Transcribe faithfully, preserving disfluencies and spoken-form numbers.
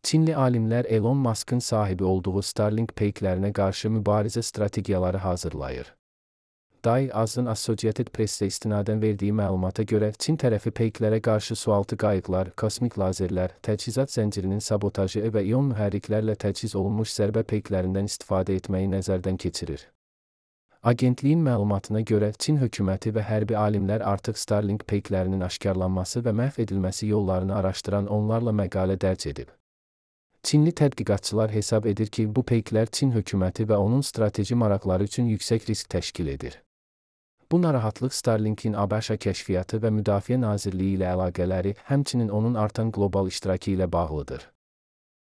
Çinli alimlər Elon Musk'ın sahibi olduğu Starlink peyklərinə qarşı mübarizə strategiyaları hazırlayır. Day Azın Associated Press-ə istinadən verdiyi məlumata görə Çin tərəfi peyklərə qarşı sualtı qayıqlar, kosmik lazerlər, təchizat zəncirinin sabotajı və ion mühərriklərlə təchiz olunmuş zərbə peyklərindən istifadə etməyi nəzərdən keçirir. Agentliyin məlumatına görə Çin hökuməti və hərbi alimlər artıq Starlink peyklərinin aşkarlanması və məhv edilməsi yollarını araşdıran onlarla məqalə dərc edib. Çinli tədqiqatçılar hesab edir ki, bu peyklər Çin hökuməti və onun strateji maraqları üçün yüksək risk təşkil edir. Bu narahatlıq Starlink'in ABŞ kəşfiyyatı və Müdafiə Nazirliyi ilə əlaqələri, həmçinin onun artan qlobal iştirakı ilə bağlıdır.